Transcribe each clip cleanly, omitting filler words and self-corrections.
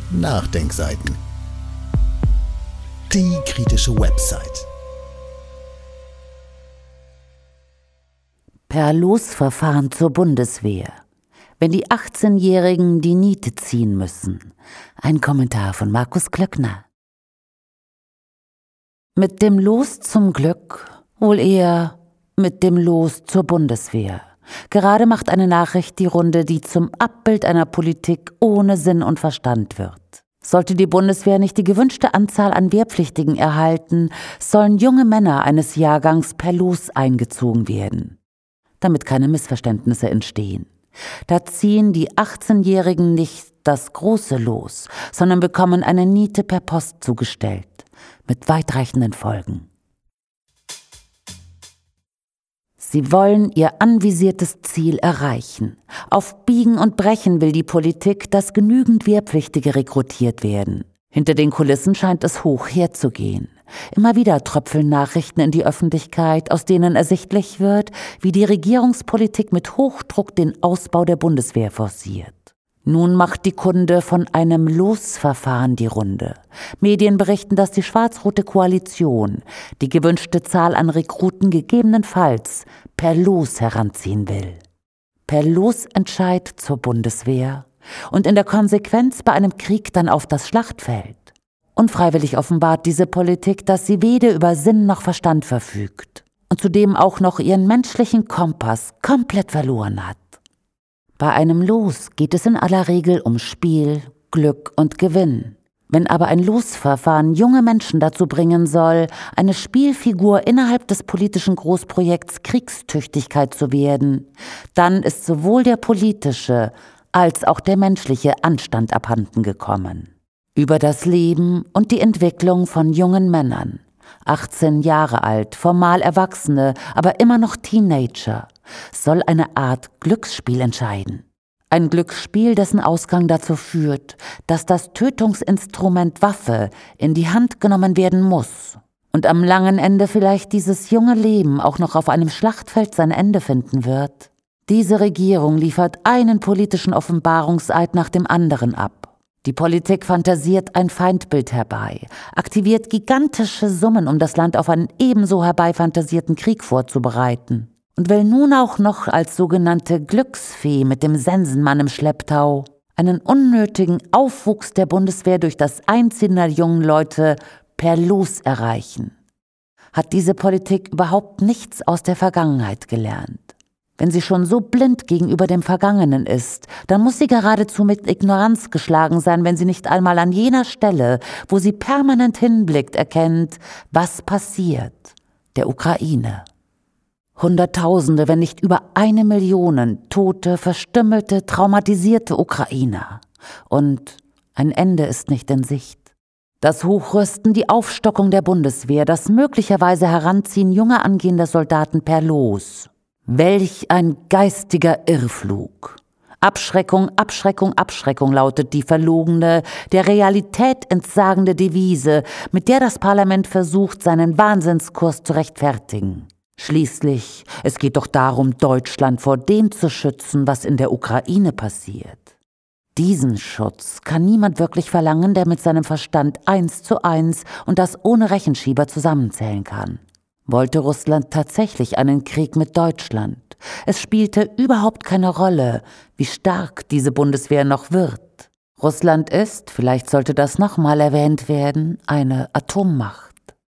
Nachdenkseiten. Die kritische Website. Per Losverfahren zur Bundeswehr. Wenn die 18-Jährigen die Niete ziehen müssen. Ein Kommentar von Markus Klöckner. Mit dem Los zum Glück, wohl eher mit dem Los zur Bundeswehr. Gerade macht eine Nachricht die Runde, die zum Abbild einer Politik ohne Sinn und Verstand wird. Sollte die Bundeswehr nicht die gewünschte Anzahl an Wehrpflichtigen erhalten, sollen junge Männer eines Jahrgangs per Los eingezogen werden. Damit keine Missverständnisse entstehen. Da ziehen die 18-Jährigen nicht das große Los, sondern bekommen eine Niete per Post zugestellt, mit weitreichenden Folgen. Sie wollen ihr anvisiertes Ziel erreichen. Auf Biegen und Brechen will die Politik, dass genügend Wehrpflichtige rekrutiert werden. Hinter den Kulissen scheint es hoch herzugehen. Immer wieder tröpfeln Nachrichten in die Öffentlichkeit, aus denen ersichtlich wird, wie die Regierungspolitik mit Hochdruck den Ausbau der Bundeswehr forciert. Nun macht die Kunde von einem Losverfahren die Runde. Medien berichten, dass die schwarz-rote Koalition die gewünschte Zahl an Rekruten gegebenenfalls per Los heranziehen will. Per Losentscheid zur Bundeswehr und in der Konsequenz bei einem Krieg dann auf das Schlachtfeld. Unfreiwillig offenbart diese Politik, dass sie weder über Sinn noch Verstand verfügt und zudem auch noch ihren menschlichen Kompass komplett verloren hat. Bei einem Los geht es in aller Regel um Spiel, Glück und Gewinn. Wenn aber ein Losverfahren junge Menschen dazu bringen soll, eine Spielfigur innerhalb des politischen Großprojekts Kriegstüchtigkeit zu werden, dann ist sowohl der politische als auch der menschliche Anstand abhanden gekommen. Über das Leben und die Entwicklung von jungen Männern, 18 Jahre alt, formal Erwachsene, aber immer noch Teenager, soll eine Art Glücksspiel entscheiden. Ein Glücksspiel, dessen Ausgang dazu führt, dass das Tötungsinstrument Waffe in die Hand genommen werden muss und am langen Ende vielleicht dieses junge Leben auch noch auf einem Schlachtfeld sein Ende finden wird. Diese Regierung liefert einen politischen Offenbarungseid nach dem anderen ab. Die Politik fantasiert ein Feindbild herbei, aktiviert gigantische Summen, um das Land auf einen ebenso herbeifantasierten Krieg vorzubereiten und will nun auch noch als sogenannte Glücksfee mit dem Sensenmann im Schlepptau einen unnötigen Aufwuchs der Bundeswehr durch das Einziehen der jungen Leute per Los erreichen. Hat diese Politik überhaupt nichts aus der Vergangenheit gelernt? Wenn sie schon so blind gegenüber dem Vergangenen ist, dann muss sie geradezu mit Ignoranz geschlagen sein, wenn sie nicht einmal an jener Stelle, wo sie permanent hinblickt, erkennt, was passiert. Der Ukraine. Hunderttausende, wenn nicht über 1 Million tote, verstümmelte, traumatisierte Ukrainer. Und ein Ende ist nicht in Sicht. Das Hochrüsten, die Aufstockung der Bundeswehr, das möglicherweise Heranziehen junger angehender Soldaten per Los. Welch ein geistiger Irrflug. Abschreckung, Abschreckung, Abschreckung lautet die verlogene, der Realität entsagende Devise, mit der das Parlament versucht, seinen Wahnsinnskurs zu rechtfertigen. Schließlich, es geht doch darum, Deutschland vor dem zu schützen, was in der Ukraine passiert. Diesen Schutz kann niemand wirklich verlangen, der mit seinem Verstand 1:1 und das ohne Rechenschieber zusammenzählen kann. Wollte Russland tatsächlich einen Krieg mit Deutschland? Es spielte überhaupt keine Rolle, wie stark diese Bundeswehr noch wird. Russland ist, vielleicht sollte das nochmal erwähnt werden, eine Atommacht.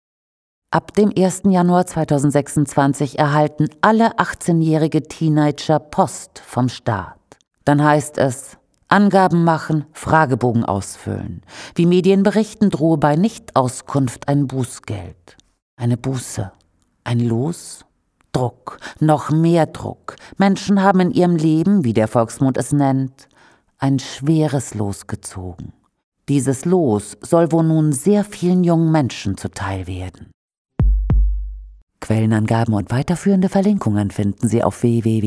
Ab dem 1. Januar 2026 erhalten alle 18-jährige Teenager Post vom Staat. Dann heißt es, Angaben machen, Fragebogen ausfüllen. Wie Medien berichten, drohe bei Nichtauskunft ein Bußgeld. Eine Buße. Ein Los? Druck, noch mehr Druck. Menschen haben in ihrem Leben, wie der Volksmund es nennt, ein schweres Los gezogen. Dieses Los soll wohl nun sehr vielen jungen Menschen zuteil werden. Quellenangaben und weiterführende Verlinkungen finden Sie auf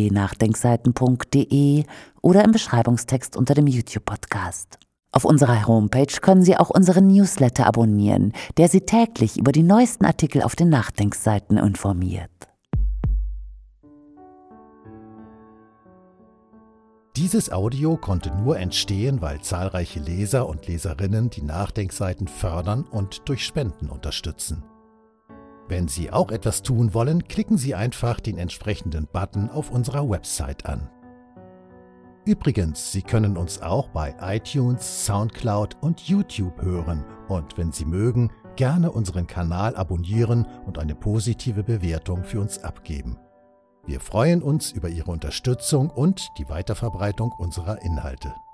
www.nachdenkseiten.de oder im Beschreibungstext unter dem YouTube-Podcast. Auf unserer Homepage können Sie auch unseren Newsletter abonnieren, der Sie täglich über die neuesten Artikel auf den Nachdenkseiten informiert. Dieses Audio konnte nur entstehen, weil zahlreiche Leser und Leserinnen die Nachdenkseiten fördern und durch Spenden unterstützen. Wenn Sie auch etwas tun wollen, klicken Sie einfach den entsprechenden Button auf unserer Website an. Übrigens, Sie können uns auch bei iTunes, Soundcloud und YouTube hören und wenn Sie mögen, gerne unseren Kanal abonnieren und eine positive Bewertung für uns abgeben. Wir freuen uns über Ihre Unterstützung und die Weiterverbreitung unserer Inhalte.